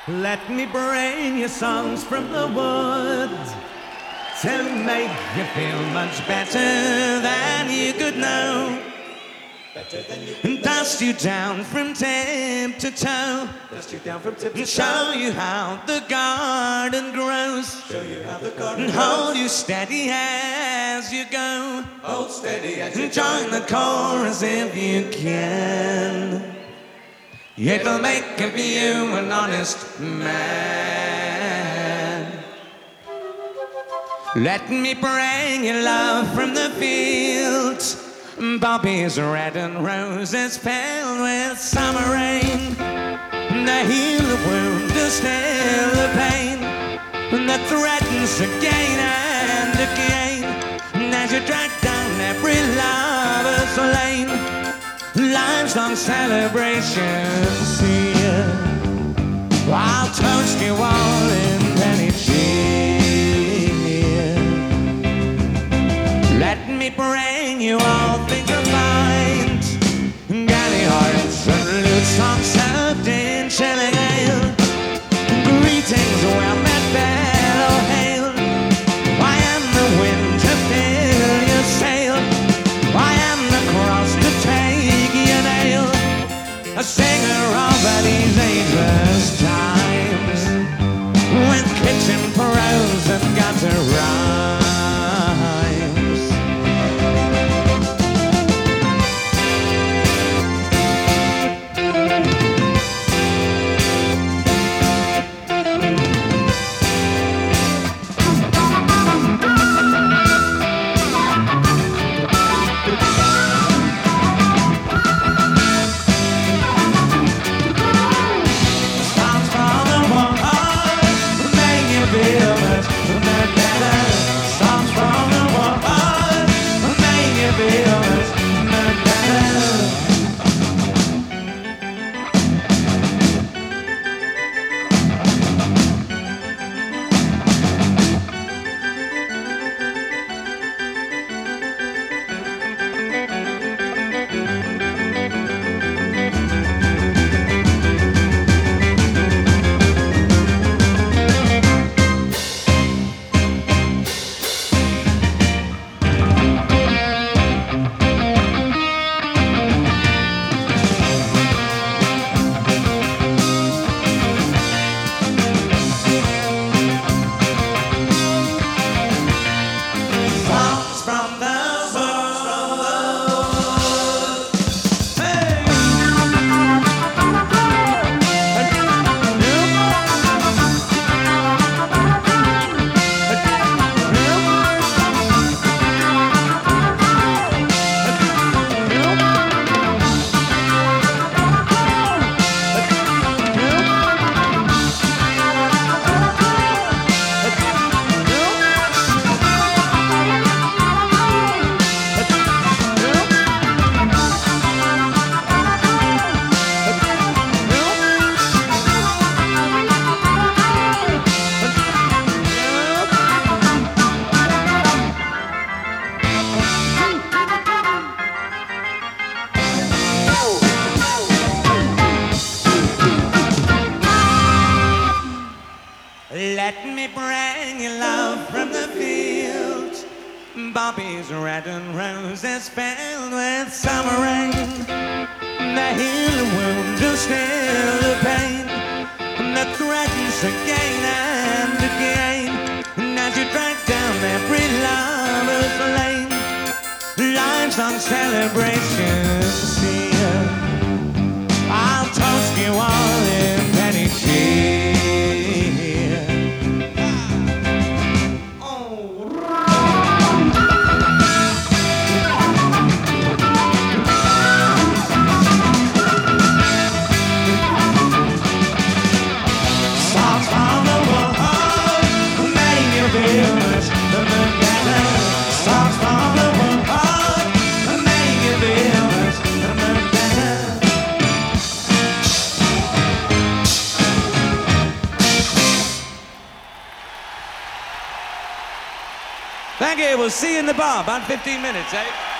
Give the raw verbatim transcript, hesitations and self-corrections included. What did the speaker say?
Let me bring you songs from the woods to make you feel much better than you could know. Better than you And dust you down from tip to toe. Dust you down from tip to And toe. show you how the garden grows. Show you how the garden And grows. hold you steady as you go. Hold steady as you And join the chorus if you can. It'll make of you an honest man. Let me bring you love from the fields. Bobbies red and roses filled with summer rain. The heal the wound to still the pain that threatens again and again. As you drag down every lover's lane, life's long celebration, see ya. I'll toast you all in penny cheer. Let me bring you all things of mind, galley hearts and lute songs served in chilling ale. Greetings, well met fellow hail. I am the wind to fill your sail. I am the cross to take your nail. A singer of these ageless times, with kitchen prose and gutter rhymes. Let me bring you love from the fields. Bobbies red and roses filled with summer rain. The heal the wound to still the pain that threatens again and again. And as you drag down every lover's lane, life's long celebration, see ya. I'll toast you all in penny cheer. Thank you. We'll see you in the bar about fifteen minutes, eh?